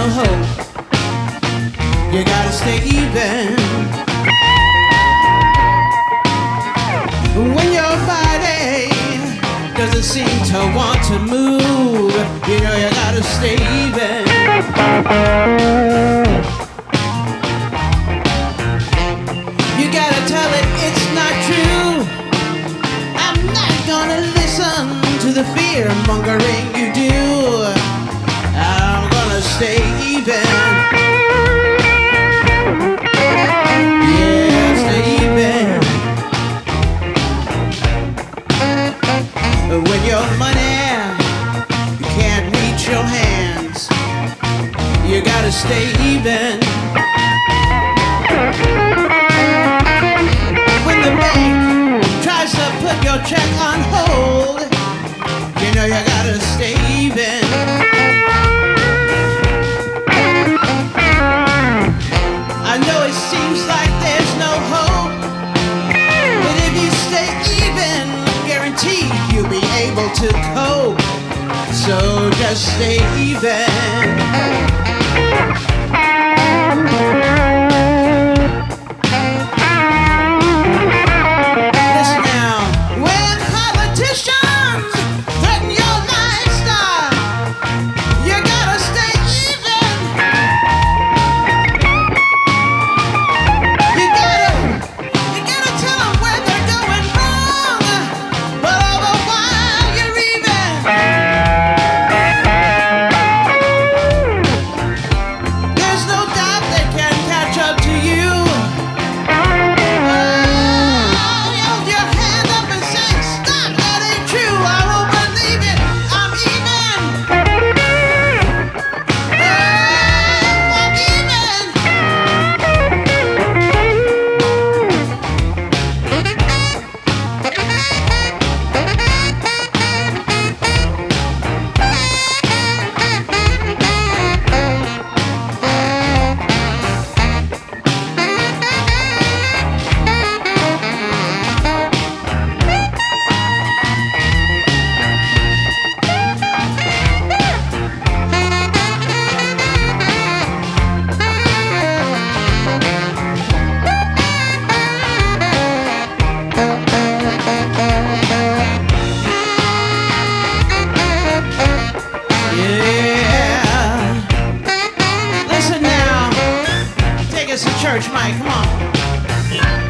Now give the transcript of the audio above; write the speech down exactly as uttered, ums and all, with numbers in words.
no hope. You gotta stay even. When your body doesn't seem to want to move, you know you gotta stay even. You gotta tell it it's not true. I'm not gonna listen to the fear mongering you do. I'm gonna stay even. Yeah, stay even. When your money you can't reach your hands, you gotta stay even. When the bank tries to put your check on hold, you know you gotta stay even. I know it seems like there's no hope, but if you stay even, guaranteed you'll be able to cope. So just stay even. Listen now, when politicians threaten your lifestyle, you gotta stay even. You gotta, you gotta tell them where they're going wrong, but all the while you're even. There's no doubt they can catch up to you. Oh, you hold your hand up and say, stop, that ain't true, I won't believe it, I'm even. Oh, I'm even. Yeah. Listen now. Take us to church, Mike. Come on.